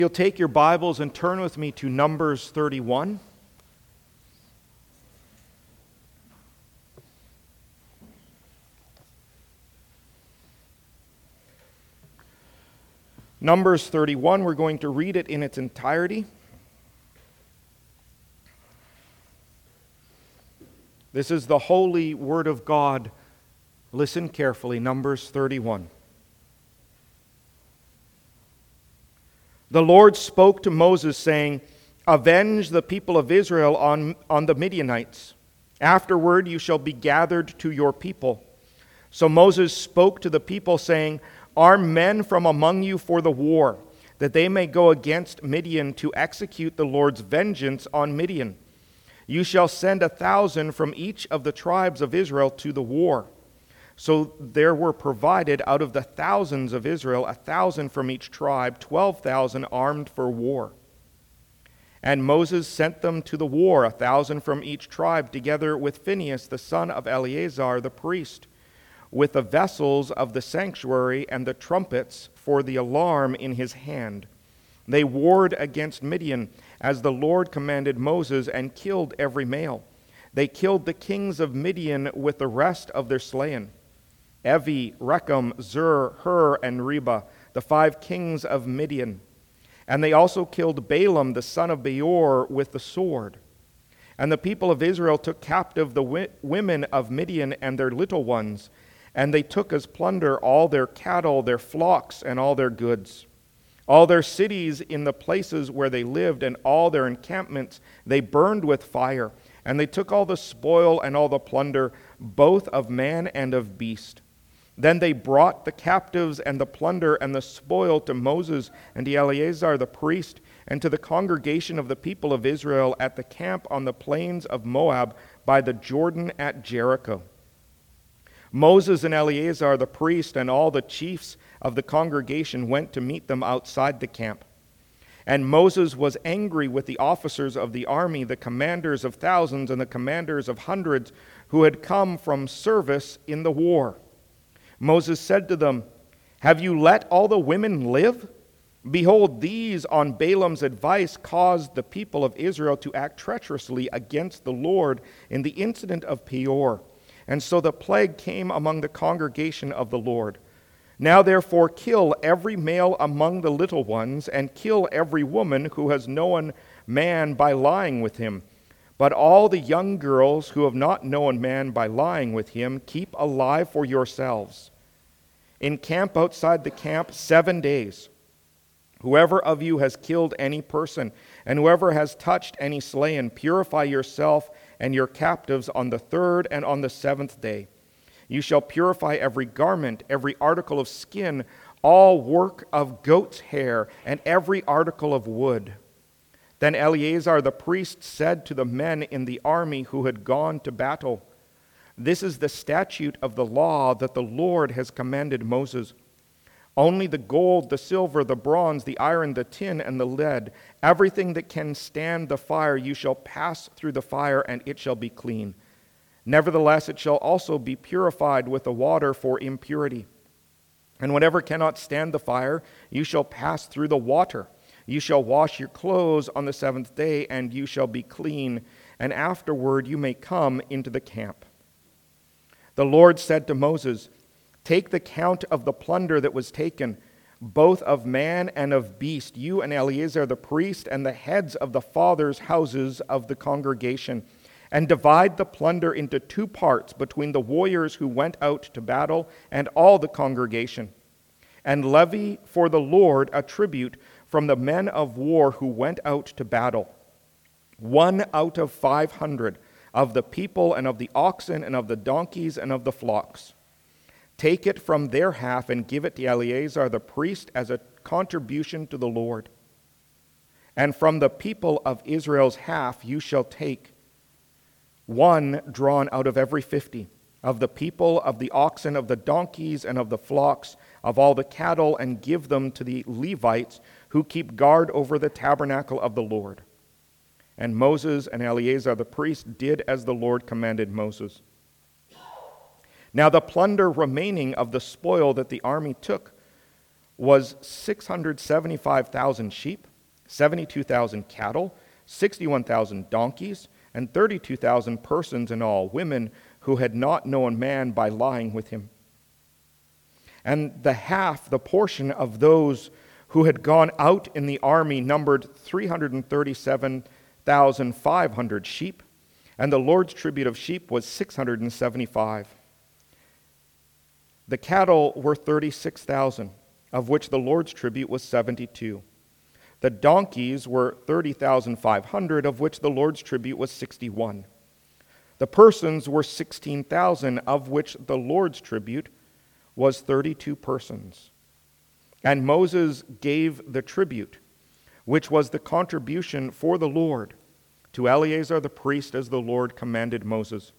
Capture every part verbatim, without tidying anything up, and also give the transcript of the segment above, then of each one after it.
You'll take your Bibles and turn with me to Numbers thirty-one. Numbers thirty-one, we're going to read it in its entirety. This is the holy word of God. Listen carefully, Numbers thirty-one. The Lord spoke to Moses, saying, "Avenge the people of Israel on, on the Midianites. Afterward you shall be gathered to your people." So Moses spoke to the people, saying, "Arm men from among you for the war, that they may go against Midian to execute the Lord's vengeance on Midian. You shall send a thousand from each of the tribes of Israel to the war." So there were provided out of the thousands of Israel a thousand from each tribe, twelve thousand armed for war. And Moses sent them to the war, a thousand from each tribe, together with Phinehas the son of Eleazar the priest, with the vessels of the sanctuary and the trumpets for the alarm in his hand. They warred against Midian, as the Lord commanded Moses, and killed every male. They killed the kings of Midian with the rest of their slain: Evi, Rechem, Zur, Hur, and Reba, the five kings of Midian. And they also killed Balaam the son of Beor with the sword. And the people of Israel took captive the wi- women of Midian and their little ones, and they took as plunder all their cattle, their flocks, and all their goods. All their cities in the places where they lived, and all their encampments they burned with fire. And they took all the spoil and all the plunder, both of man and of beast. Then they brought the captives and the plunder and the spoil to Moses and to Eleazar the priest, and to the congregation of the people of Israel at the camp on the plains of Moab by the Jordan at Jericho. Moses and Eleazar the priest and all the chiefs of the congregation went to meet them outside the camp. And Moses was angry with the officers of the army, the commanders of thousands and the commanders of hundreds, who had come from service in the war. Moses said to them, "Have you let all the women live? Behold, these, on Balaam's advice, caused the people of Israel to act treacherously against the Lord in the incident of Peor. And so the plague came among the congregation of the Lord. Now therefore kill every male among the little ones, and kill every woman who has known man by lying with him. But all the young girls who have not known man by lying with him, keep alive for yourselves. Encamp outside the camp seven days. Whoever of you has killed any person, and whoever has touched any slain, purify yourself and your captives on the third and on the seventh day. You shall purify every garment, every article of skin, all work of goat's hair, and every article of wood." Then Eleazar the priest said to the men in the army who had gone to battle, "This is the statute of the law that the Lord has commanded Moses. Only the gold, the silver, the bronze, the iron, the tin, and the lead, everything that can stand the fire, you shall pass through the fire, and it shall be clean. Nevertheless, it shall also be purified with the water for impurity. And whatever cannot stand the fire, you shall pass through the water. You shall wash your clothes on the seventh day, and you shall be clean, and afterward you may come into the camp." The Lord said to Moses, "Take the count of the plunder that was taken, both of man and of beast, you and Eleazar the priest, and the heads of the fathers' houses of the congregation, and divide the plunder into two parts between the warriors who went out to battle and all the congregation. And levy for the Lord a tribute from the men of war who went out to battle, one out of five hundred, of the people and of the oxen and of the donkeys and of the flocks. Take it from their half and give it to Eleazar the priest as a contribution to the Lord. And from the people of Israel's half you shall take one drawn out of every fifty, of the people, of the oxen, of the donkeys, and of the flocks, of all the cattle, and give them to the Levites who keep guard over the tabernacle of the Lord." And Moses and Eleazar the priest did as the Lord commanded Moses. Now the plunder remaining of the spoil that the army took was six hundred seventy-five thousand sheep, seventy-two thousand cattle, sixty-one thousand donkeys, and thirty-two thousand persons in all, women who had not known man by lying with him. And the half, the portion of those who had gone out in the army numbered three hundred thirty-seven thousand five hundred sheep, and the Lord's tribute of sheep was six hundred seventy-five. The cattle were thirty-six thousand, of which the Lord's tribute was seventy-two. The donkeys were thirty thousand five hundred, of which the Lord's tribute was sixty-one. The persons were sixteen thousand, of which the Lord's tribute was thirty-two persons. And Moses gave the tribute, which was the contribution for the Lord, to Eleazar the priest as the Lord commanded Moses.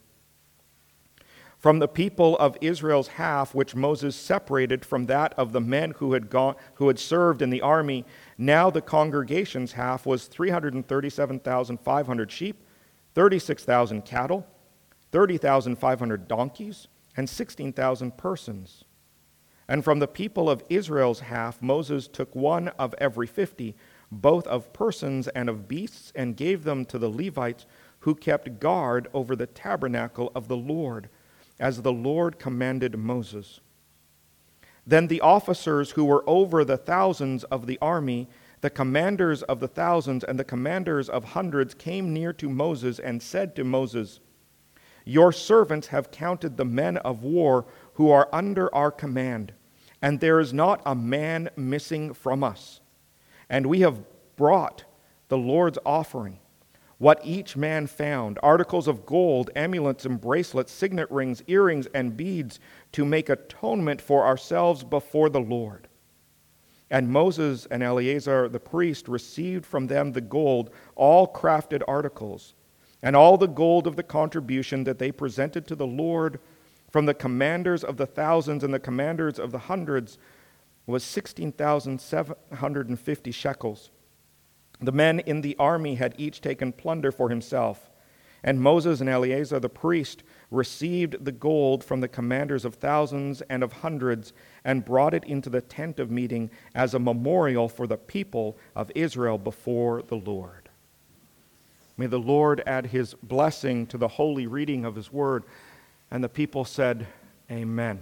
From the people of Israel's half, which Moses separated from that of the men who had gone, who had served in the army, now the congregation's half was three hundred thirty-seven thousand five hundred sheep, thirty-six thousand cattle, thirty thousand five hundred donkeys, and sixteen thousand persons. And from the people of Israel's half, Moses took one of every fifty, both of persons and of beasts, and gave them to the Levites, who kept guard over the tabernacle of the Lord, as the Lord commanded Moses. Then the officers who were over the thousands of the army, the commanders of the thousands and the commanders of hundreds, came near to Moses and said to Moses, "Your servants have counted the men of war who are under our command, and there is not a man missing from us. And we have brought the Lord's offering, what each man found, articles of gold, amulets and bracelets, signet rings, earrings, and beads, to make atonement for ourselves before the Lord." And Moses and Eleazar the priest received from them the gold, all crafted articles, and all the gold of the contribution that they presented to the Lord from the commanders of the thousands and the commanders of the hundreds was sixteen thousand seven hundred fifty shekels. The men in the army had each taken plunder for himself. And Moses and Eleazar the priest received the gold from the commanders of thousands and of hundreds and brought it into the tent of meeting as a memorial for the people of Israel before the Lord. May the Lord add his blessing to the holy reading of his word. And the people said, Amen.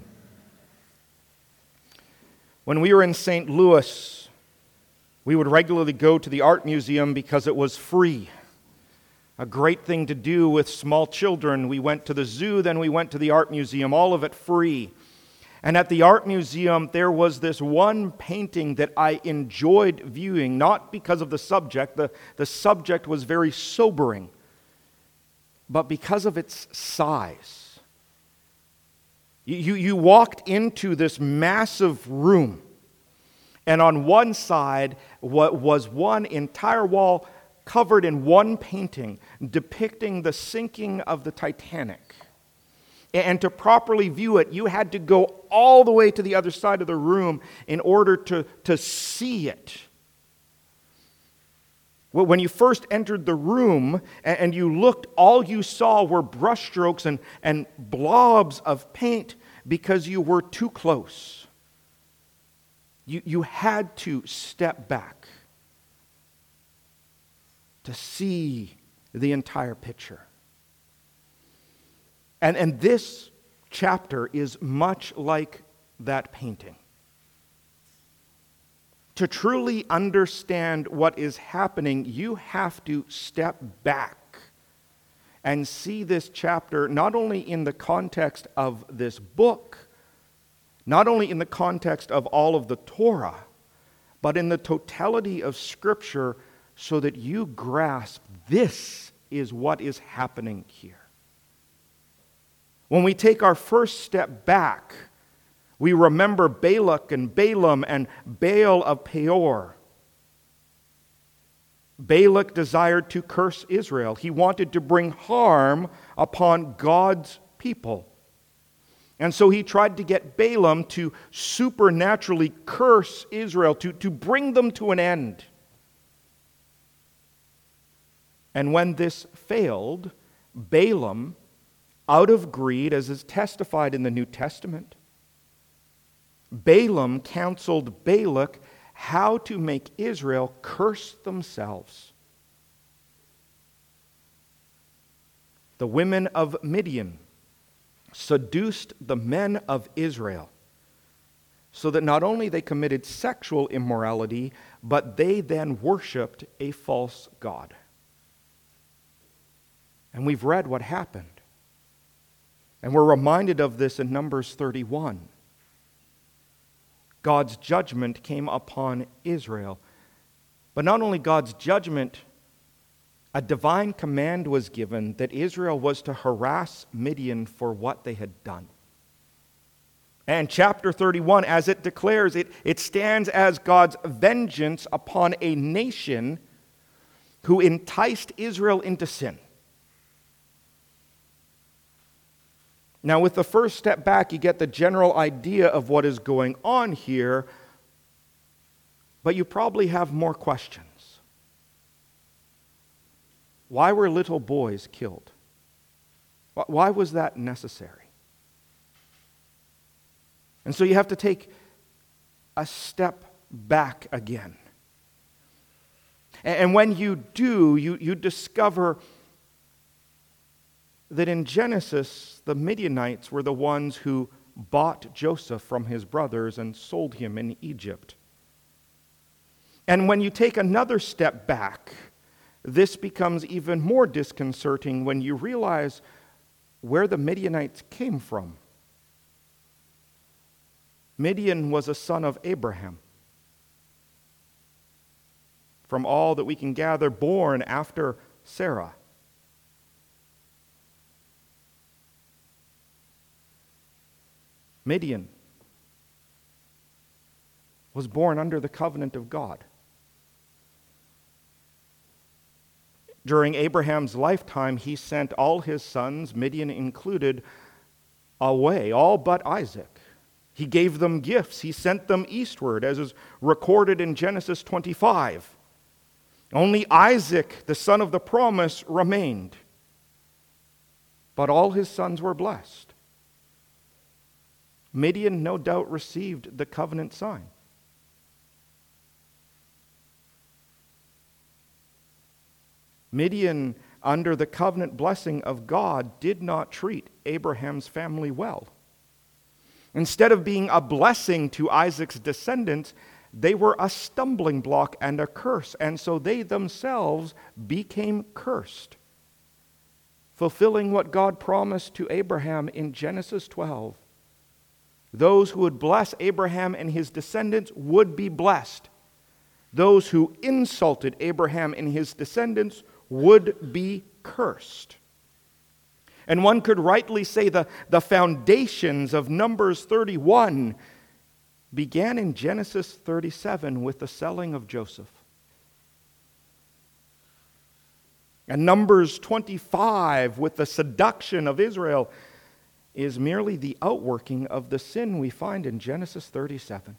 When we were in Saint Louis, we would regularly go to the art museum because it was free. A great thing to do with small children. We went to the zoo, then we went to the art museum, all of it free. And at the art museum, there was this one painting that I enjoyed viewing, not because of the subject. The, the subject was very sobering, but because of its size. You, you, you walked into this massive room, and on one side was one entire wall covered in one painting depicting the sinking of the Titanic. And to properly view it, you had to go all the way to the other side of the room in order to, to see it. Well, when you first entered the room and you looked, all you saw were brushstrokes and, and blobs of paint because you were too close. You, you had to step back to see the entire picture. And, and this chapter is much like that painting. To truly understand what is happening, you have to step back and see this chapter not only in the context of this book, not only in the context of all of the Torah, but in the totality of Scripture, so that you grasp this is what is happening here. When we take our first step back, we remember Balak and Balaam and Baal of Peor. Balak desired to curse Israel. He wanted to bring harm upon God's people. And so he tried to get Balaam to supernaturally curse Israel, to, to bring them to an end. And when this failed, Balaam, out of greed, as is testified in the New Testament, Balaam counseled Balak how to make Israel curse themselves. The women of Midian seduced the men of Israel, so that not only they committed sexual immorality, but they then worshipped a false god. And we've read what happened. And we're reminded of this in Numbers thirty-one. God's judgment came upon Israel. But not only God's judgment, a divine command was given that Israel was to harass Midian for what they had done. And chapter thirty-one, as it declares, it, it stands as God's vengeance upon a nation who enticed Israel into sin. Now, with the first step back, you get the general idea of what is going on here, but you probably have more questions. Why were little boys killed? Why was that necessary? And so you have to take a step back again. And when you do, you, you discover that in Genesis, the Midianites were the ones who bought Joseph from his brothers and sold him in Egypt. And when you take another step back, this becomes even more disconcerting when you realize where the Midianites came from. Midian was a son of Abraham. From all that we can gather, born after Sarah. Midian was born under the covenant of God. During Abraham's lifetime, he sent all his sons, Midian included, away, all but Isaac. He gave them gifts. He sent them eastward, as is recorded in Genesis twenty-five. Only Isaac, the son of the promise, remained. But all his sons were blessed. Midian no doubt received the covenant sign. Midian, under the covenant blessing of God, did not treat Abraham's family well. Instead of being a blessing to Isaac's descendants, they were a stumbling block and a curse, and so they themselves became cursed, fulfilling what God promised to Abraham in Genesis twelve. Those who would bless Abraham and his descendants would be blessed. Those who insulted Abraham and his descendants would be cursed. And one could rightly say the, the foundations of Numbers thirty-one began in Genesis thirty-seven with the selling of Joseph. And Numbers twenty-five with the seduction of Israel is merely the outworking of the sin we find in Genesis thirty-seven.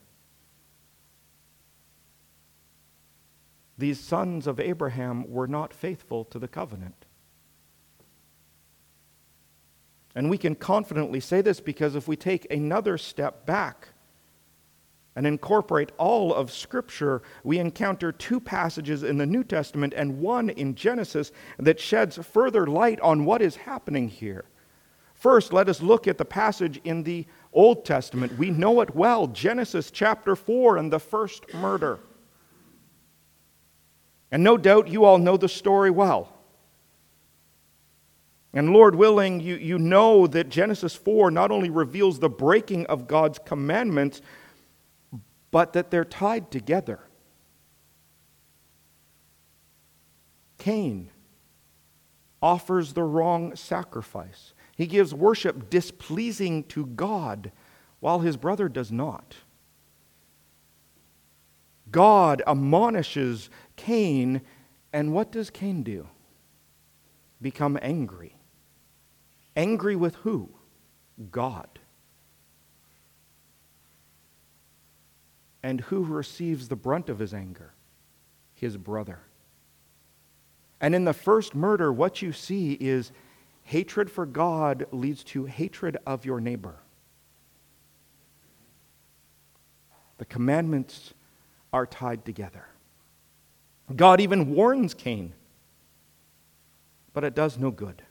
These sons of Abraham were not faithful to the covenant. And we can confidently say this because if we take another step back and incorporate all of Scripture, we encounter two passages in the New Testament and one in Genesis that sheds further light on what is happening here. First, let us look at the passage in the Old Testament. We know it well, Genesis chapter four and the first murder. And no doubt you all know the story well. And Lord willing, you, you know that Genesis four not only reveals the breaking of God's commandments, but that they're tied together. Cain offers the wrong sacrifice. He gives worship displeasing to God, while his brother does not. God admonishes Cain, and what does Cain do? Become angry. Angry with who? God. And who receives the brunt of his anger? His brother. And in the first murder, what you see is hatred for God leads to hatred of your neighbor. The commandments are tied together. God even warns Cain, but it does no good.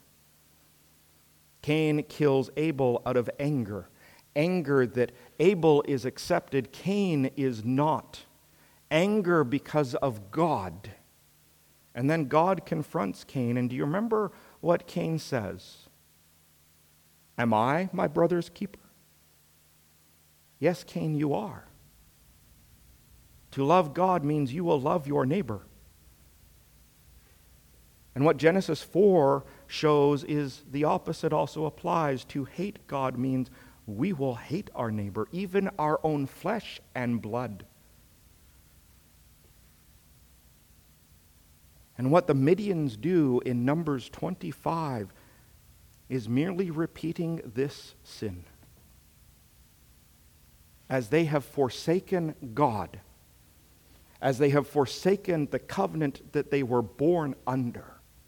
Cain kills Abel out of anger. Anger that Abel is accepted, Cain is not. Anger because of God. And then God confronts Cain. And do you remember what Cain says? Am I my brother's keeper? Yes, Cain, you are. To love God means you will love your neighbor. And what Genesis four shows is the opposite also applies. To hate God means we will hate our neighbor, even our own flesh and blood. And what the Midians do in Numbers twenty-five is merely repeating this sin. As they have forsaken God, as they have forsaken the covenant that they were born under,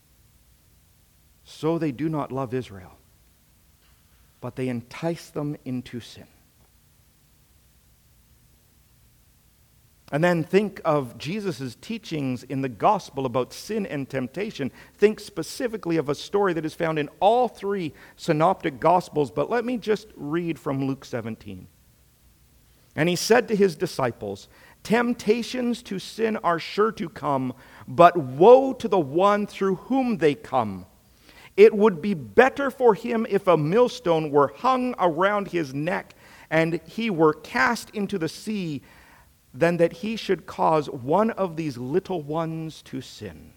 so they do not love Israel, but they entice them into sin. And then think of Jesus' teachings in the gospel about sin and temptation. Think specifically of a story that is found in all three synoptic gospels, but let me just read from Luke seventeen. And he said to his disciples, temptations to sin are sure to come, but woe to the one through whom they come. It would be better for him if a millstone were hung around his neck and he were cast into the sea than that he should cause one of these little ones to sin.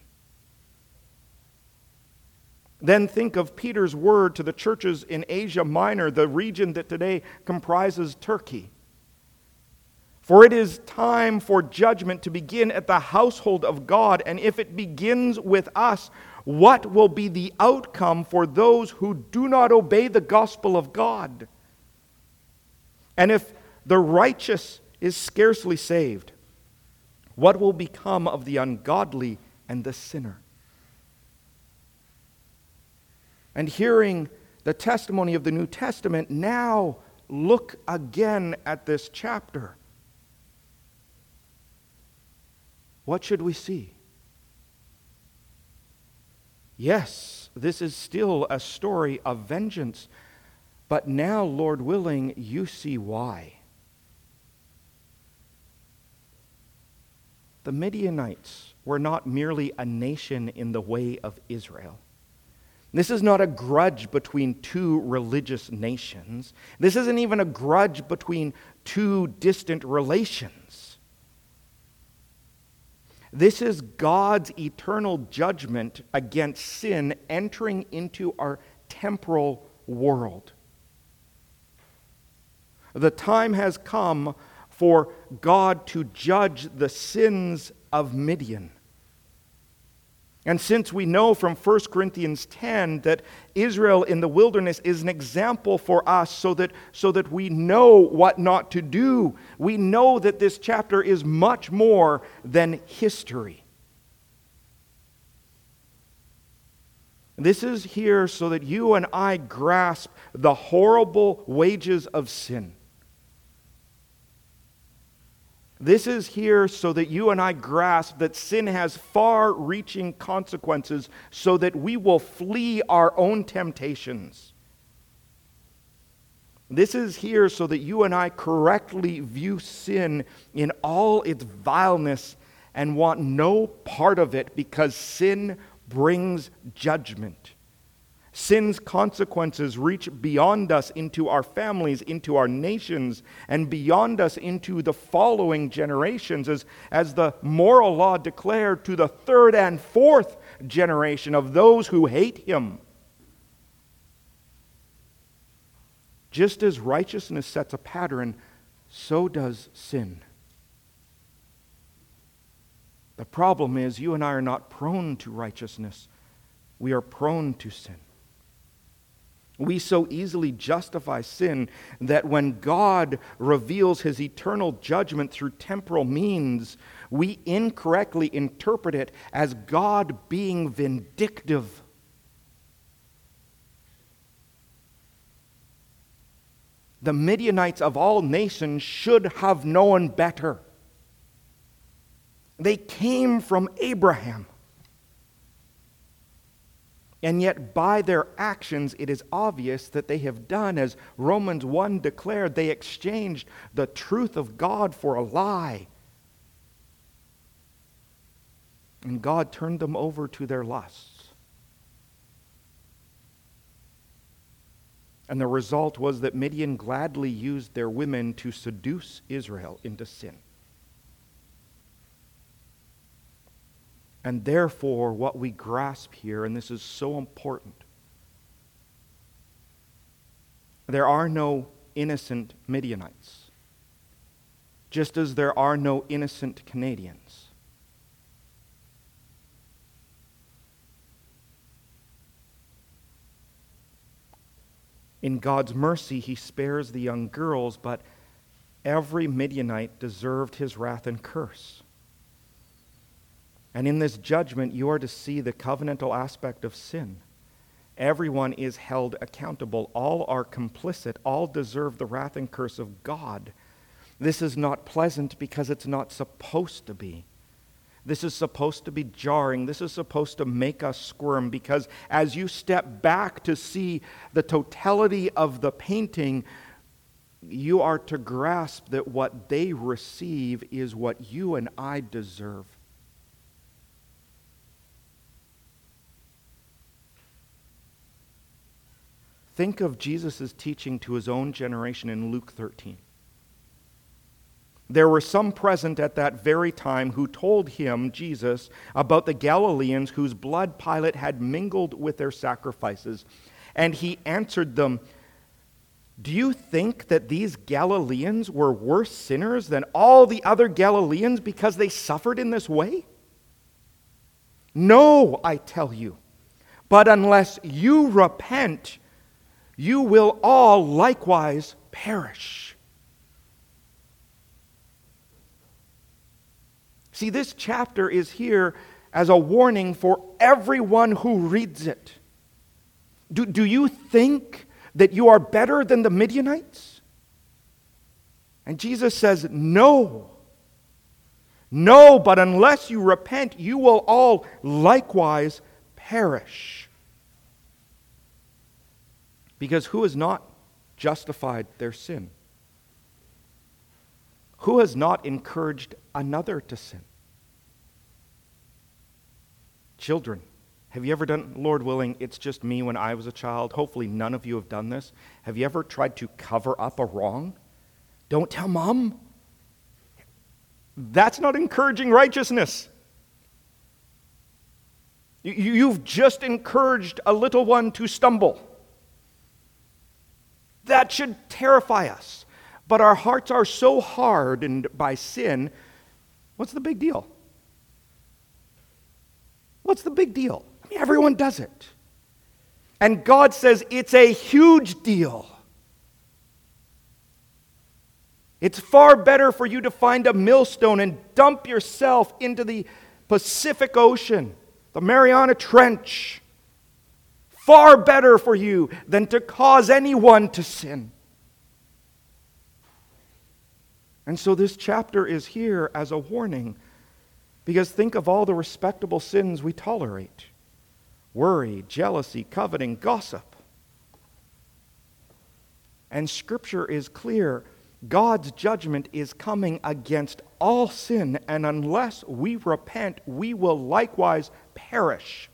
Then think of Peter's word to the churches in Asia Minor, the region that today comprises Turkey. For it is time for judgment to begin at the household of God, and if it begins with us, what will be the outcome for those who do not obey the gospel of God? And if the righteous is scarcely saved, what will become of the ungodly and the sinner? And hearing the testimony of the New Testament, now look again at this chapter. What should we see? Yes, this is still a story of vengeance, but now, Lord willing, you see why. The Midianites were not merely a nation in the way of Israel. This is not a grudge between two religious nations. This isn't even a grudge between two distant relations. This is God's eternal judgment against sin entering into our temporal world. The time has come for God to judge the sins of Midian. And since we know from First Corinthians ten that Israel in the wilderness is an example for us so that, so that we know what not to do, we know that this chapter is much more than history. This is here so that you and I grasp the horrible wages of sin. This is here so that you and I grasp that sin has far-reaching consequences so that we will flee our own temptations. This is here so that you and I correctly view sin in all its vileness and want no part of it because sin brings judgment. Sin's consequences reach beyond us into our families, into our nations, and beyond us into the following generations, as, as the moral law declared to the third and fourth generation of those who hate him. Just as righteousness sets a pattern, so does sin. The problem is you and I are not prone to righteousness. We are prone to sin. We so easily justify sin that when God reveals his eternal judgment through temporal means, we incorrectly interpret it as God being vindictive. The Midianites of all nations should have known better. They came from Abraham. And yet by their actions it is obvious that they have done, as Romans one declared, they exchanged the truth of God for a lie. And God turned them over to their lusts. And the result was that Midian gladly used their women to seduce Israel into sin. And therefore, what we grasp here, and this is so important, there are no innocent Midianites, just as there are no innocent Canadians. In God's mercy, he spares the young girls, but every Midianite deserved his wrath and curse. And in this judgment, you are to see the covenantal aspect of sin. Everyone is held accountable. All are complicit. All deserve the wrath and curse of God. This is not pleasant because it's not supposed to be. This is supposed to be jarring. This is supposed to make us squirm, because as you step back to see the totality of the painting, you are to grasp that what they receive is what you and I deserve. Think of Jesus' teaching to his own generation in Luke thirteen. There were some present at that very time who told him, Jesus, about the Galileans whose blood Pilate had mingled with their sacrifices. And he answered them, "Do you think that these Galileans were worse sinners than all the other Galileans because they suffered in this way? No, I tell you, but unless you repent, you will all likewise perish." See, this chapter is here as a warning for everyone who reads it. Do, do you think that you are better than the Midianites? And Jesus says, no. No, but unless you repent, you will all likewise perish. Because who has not justified their sin? Who has not encouraged another to sin? Children, have you ever done, Lord willing, it's just me when I was a child. Hopefully none of you have done this. Have you ever tried to cover up a wrong? Don't tell mom. That's not encouraging righteousness. You've just encouraged a little one to stumble. That should terrify us. But our hearts are so hardened by sin. What's the big deal? What's the big deal? I mean, everyone does it. And God says it's a huge deal. It's far better for you to find a millstone and dump yourself into the Pacific Ocean, the Mariana Trench. Far better for you than to cause anyone to sin. And so this chapter is here as a warning, because think of all the respectable sins we tolerate: worry, jealousy, coveting, gossip. And Scripture is clear. God's judgment is coming against all sin, and unless we repent, we will likewise perish.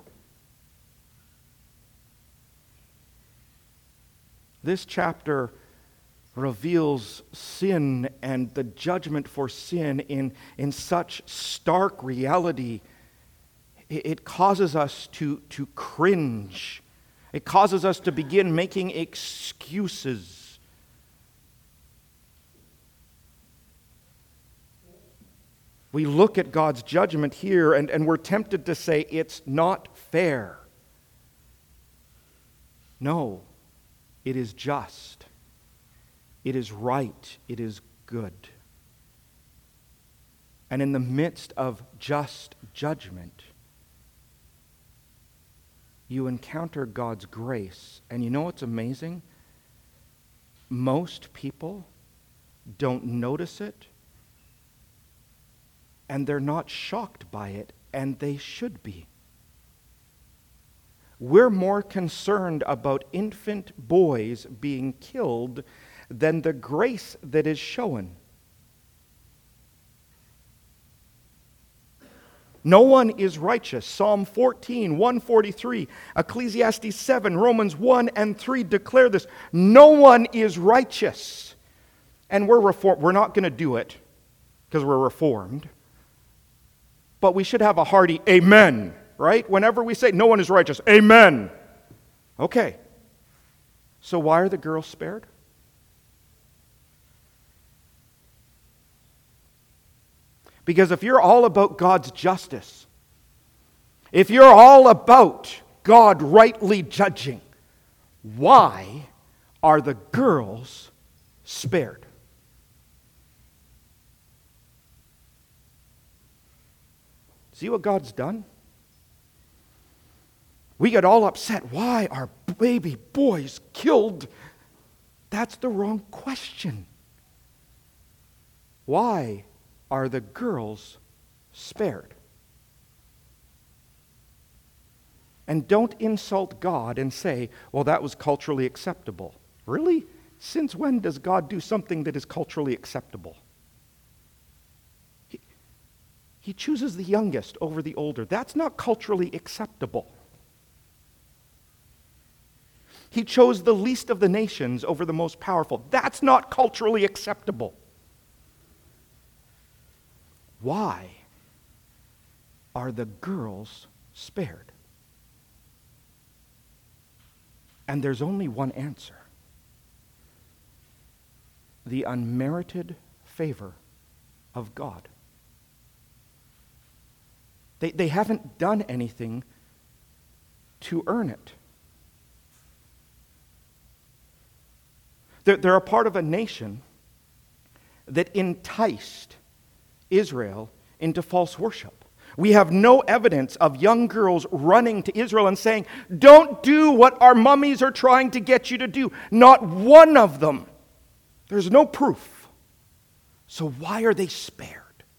This chapter reveals sin and the judgment for sin in, in such stark reality. It, it causes us to, to cringe. It causes us to begin making excuses. We look at God's judgment here and, and we're tempted to say it's not fair. No, it is just. It is right. It is good. And in the midst of just judgment, you encounter God's grace. And you know what's amazing? Most people don't notice it and they're not shocked by it, and they should be. We're more concerned about infant boys being killed than the grace that is shown. No one is righteous. Psalm fourteen, one forty-three, Ecclesiastes seven, Romans one and three declare this. No one is righteous. And we're reformed. We're not going to do it because we're reformed. But we should have a hearty amen, right? Whenever we say no one is righteous, amen. Okay. So why are the girls spared? Because if you're all about God's justice, if you're all about God rightly judging, why are the girls spared? See what God's done? We get all upset. Why are baby boys killed? That's the wrong question. Why are the girls spared? And don't insult God and say, well, that was culturally acceptable. Really? Since when does God do something that is culturally acceptable? He, he chooses the youngest over the older. That's not culturally acceptable. He chose the least of the nations over the most powerful. That's not culturally acceptable. Why are the girls spared? And there's only one answer. The unmerited favor of God. They, they haven't done anything to earn it. They're, they're a part of a nation that enticed Israel into false worship. We have no evidence of young girls running to Israel and saying, don't do what our mummies are trying to get you to do. Not one of them. There's no proof. So why are they spared?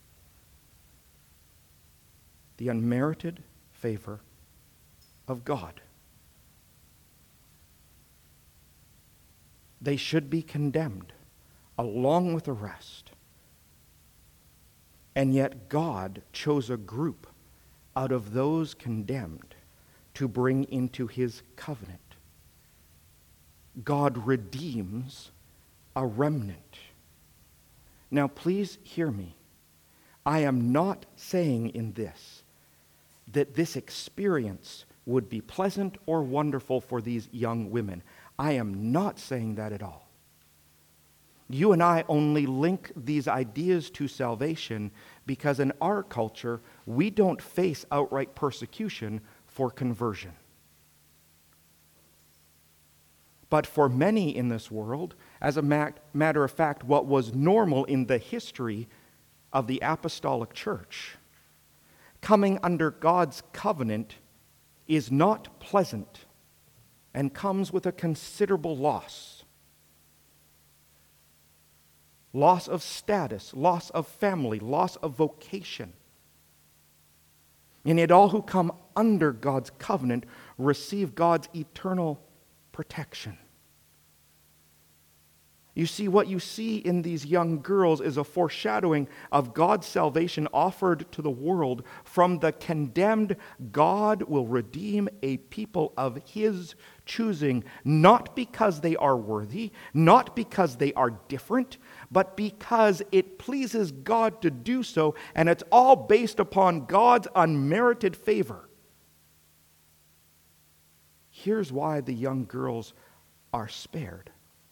The unmerited favor of God. They should be condemned along with the rest. And yet God chose a group out of those condemned to bring into his covenant. God redeems a remnant. Now please hear me. I am not saying in this that this experience would be pleasant or wonderful for these young women. I am not saying that at all. You and I only link these ideas to salvation because in our culture, we don't face outright persecution for conversion. But for many in this world, as a matter of fact, what was normal in the history of the apostolic church, coming under God's covenant is not pleasant and comes with a considerable loss. Loss of status, loss of family, loss of vocation. And yet all who come under God's covenant receive God's eternal protection. You see, what you see in these young girls is a foreshadowing of God's salvation offered to the world. From the condemned, God will redeem a people of his choosing, not because they are worthy, not because they are different, but because it pleases God to do so, and it's all based upon God's unmerited favor. Here's why the young girls are spared.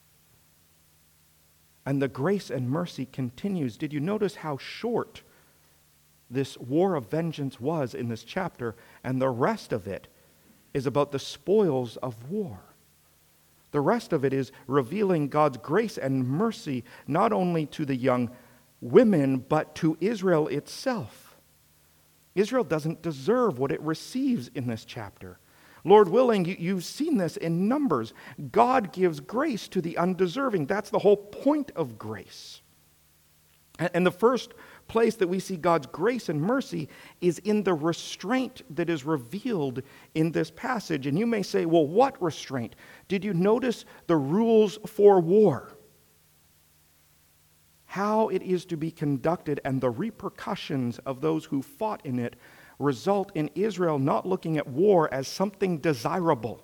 And the grace and mercy continues. Did you notice how short this war of vengeance was in this chapter? And the rest of it is about the spoils of war. The rest of it is revealing God's grace and mercy not only to the young women, but to Israel itself. Israel doesn't deserve what it receives in this chapter. Lord willing, you, you've seen this in Numbers. God gives grace to the undeserving. That's the whole point of grace. And, and the first place that we see God's grace and mercy is in the restraint that is revealed in this passage. And you may say, well, what restraint? Did you notice the rules for war? How it is to be conducted and the repercussions of those who fought in it result in Israel not looking at war as something desirable.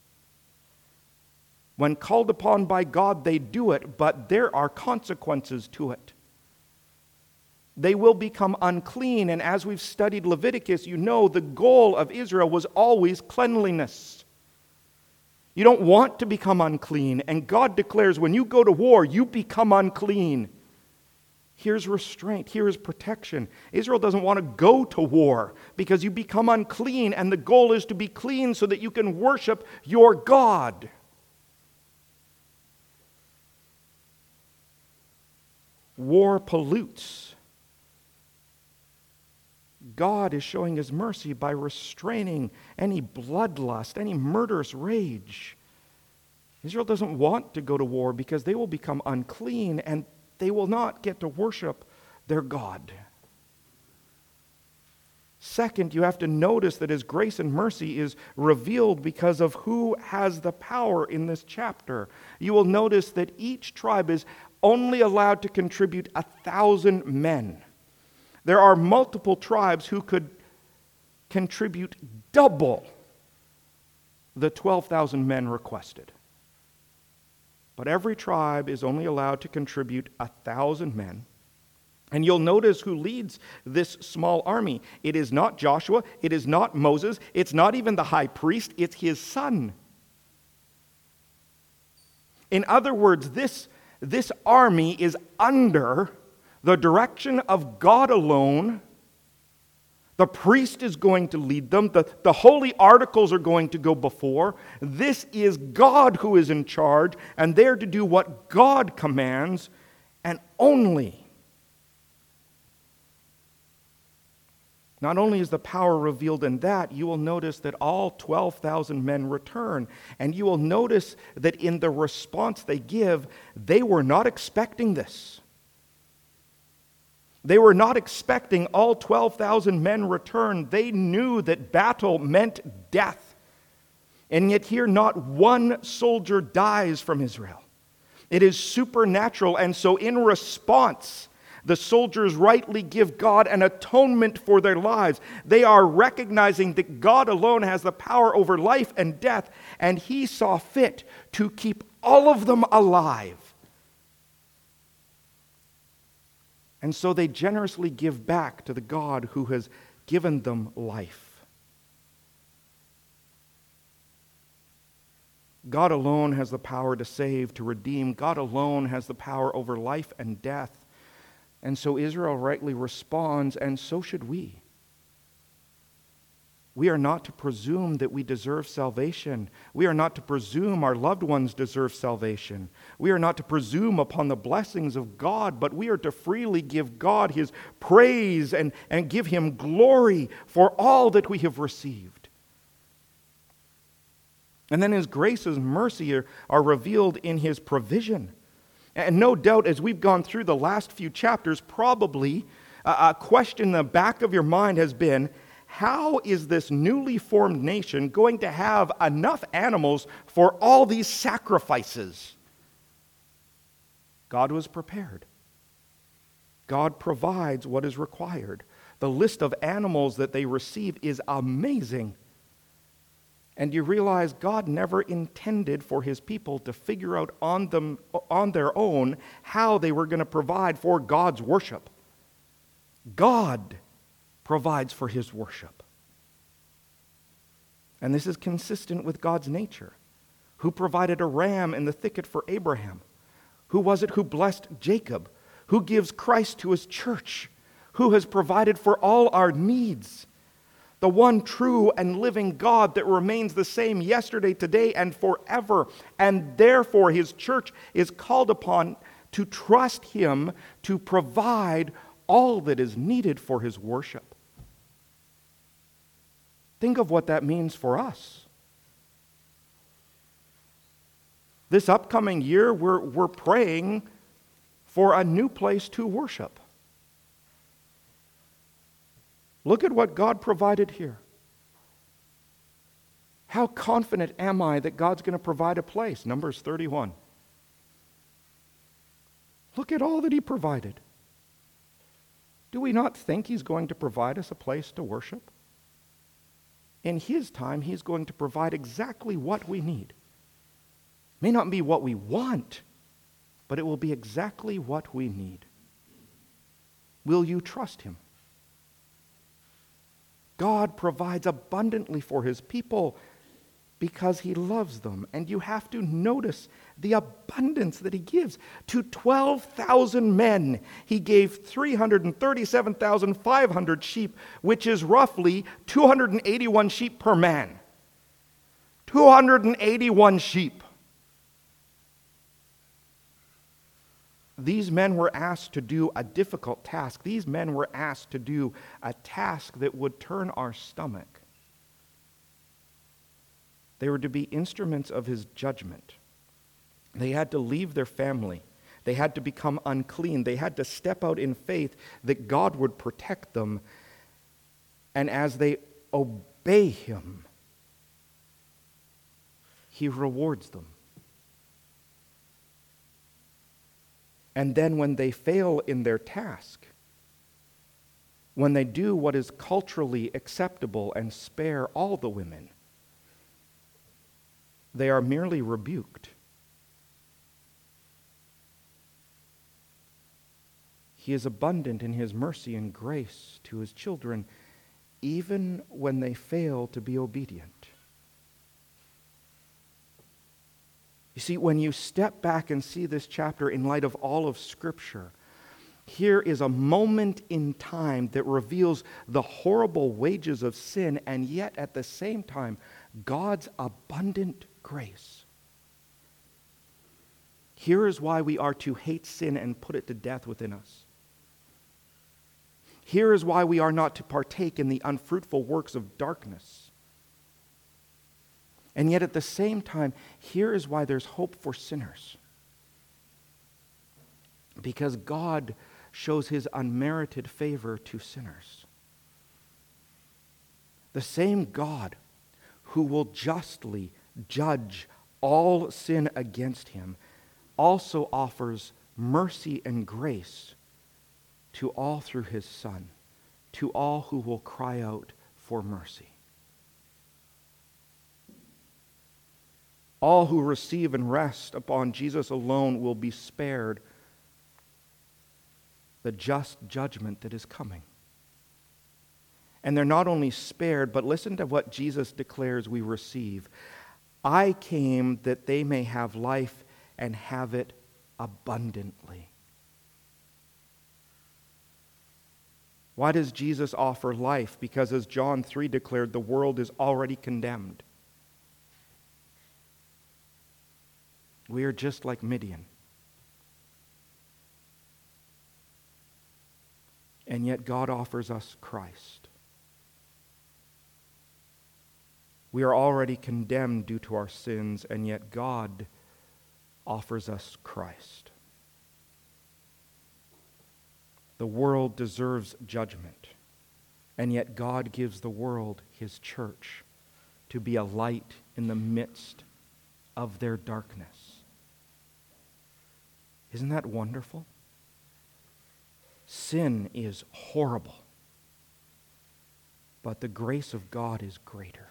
When called upon by God, they do it, but there are consequences to it. They will become unclean, and as we've studied Leviticus, you know the goal of Israel was always cleanliness. You don't want to become unclean, and God declares when you go to war, you become unclean. Here's restraint, here is protection. Israel doesn't want to go to war because you become unclean, and the goal is to be clean so that you can worship your God. War pollutes. God is showing His mercy by restraining any bloodlust, any murderous rage. Israel doesn't want to go to war because they will become unclean and they will not get to worship their God. Second, you have to notice that His grace and mercy is revealed because of who has the power in this chapter. You will notice that each tribe is only allowed to contribute a thousand men. There are multiple tribes who could contribute double the twelve thousand men requested. But every tribe is only allowed to contribute a thousand men. And you'll notice who leads this small army. It is not Joshua, it is not Moses, it's not even the high priest, it's his son. In other words, this, this army is under the direction of God alone. The priest is going to lead them. The, the holy articles are going to go before. This is God who is in charge, and they're to do what God commands, and only. Not only is the power revealed in that, you will notice that all twelve thousand men return. And you will notice that in the response they give, they were not expecting this. They were not expecting all twelve thousand men return. They knew that battle meant death. And yet here not one soldier dies from Israel. It is supernatural, and so in response, the soldiers rightly give God an atonement for their lives. They are recognizing that God alone has the power over life and death, and He saw fit to keep all of them alive. And so they generously give back to the God who has given them life. God alone has the power to save, to redeem. God alone has the power over life and death. And so Israel rightly responds, and so should we. We are not to presume that we deserve salvation. We are not to presume our loved ones deserve salvation. We are not to presume upon the blessings of God, but we are to freely give God His praise and, and give Him glory for all that we have received. And then His grace and mercy are, are revealed in His provision. And no doubt, as we've gone through the last few chapters, probably a question in the back of your mind has been, how is this newly formed nation going to have enough animals for all these sacrifices? God was prepared. God provides what is required. The list of animals that they receive is amazing. And you realize God never intended for His people to figure out on them on their own how they were going to provide for God's worship. God provides for His worship. And this is consistent with God's nature. Who provided a ram in the thicket for Abraham? Who was it who blessed Jacob? Who gives Christ to His church? Who has provided for all our needs? The one true and living God that remains the same yesterday, today, and forever. And therefore His church is called upon to trust Him to provide all that is needed for His worship. Think of what that means for us. This upcoming year, we're, we're praying for a new place to worship. Look at what God provided here. How confident am I that God's going to provide a place? Numbers thirty-one. Look at all that He provided. Do we not think He's going to provide us a place to worship? In His time, He's going to provide exactly what we need. It may not be what we want, but it will be exactly what we need. Will you trust Him? God provides abundantly for His people because He loves them. And you have to notice the abundance that He gives. To twelve thousand men, He gave three hundred thirty-seven thousand five hundred sheep, which is roughly two hundred eighty-one sheep per man. two hundred eighty-one sheep. These men were asked to do a difficult task. These men were asked to do a task that would turn our stomach. They were to be instruments of His judgment. They had to leave their family. They had to become unclean. They had to step out in faith that God would protect them. And as they obey Him, He rewards them. And then when they fail in their task, when they do what is culturally acceptable and spare all the women, they are merely rebuked. He is abundant in His mercy and grace to His children, even when they fail to be obedient. You see, when you step back and see this chapter in light of all of Scripture, here is a moment in time that reveals the horrible wages of sin, and yet at the same time, God's abundant grace. Here is why we are to hate sin and put it to death within us. Here is why we are not to partake in the unfruitful works of darkness. And yet at the same time, here is why there's hope for sinners. Because God shows His unmerited favor to sinners. The same God who will justly judge all sin against Him also offers mercy and grace to all through His Son, to all who will cry out for mercy. All who receive and rest upon Jesus alone will be spared the just judgment that is coming. And they're not only spared, but listen to what Jesus declares we receive. I came that they may have life and have it abundantly. Why does Jesus offer life? Because as John three declared, the world is already condemned. We are just like Midian. And yet God offers us Christ. We are already condemned due to our sins, and yet God offers us Christ. The world deserves judgment, and yet God gives the world His church to be a light in the midst of their darkness. Isn't that wonderful? Sin is horrible, but the grace of God is greater.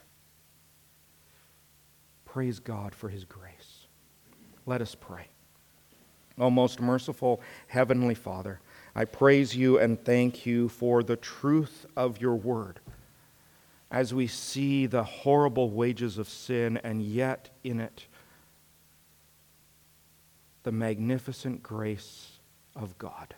Praise God for His grace. Let us pray. O most merciful Heavenly Father, I praise You and thank You for the truth of Your word as we see the horrible wages of sin, and yet in it the magnificent grace of God.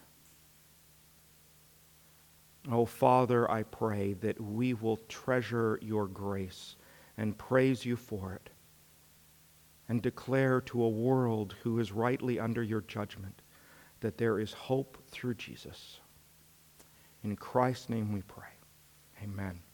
Oh, Father, I pray that we will treasure Your grace and praise You for it, and declare to a world who is rightly under Your judgment that there is hope through Jesus. In Christ's name we pray. Amen.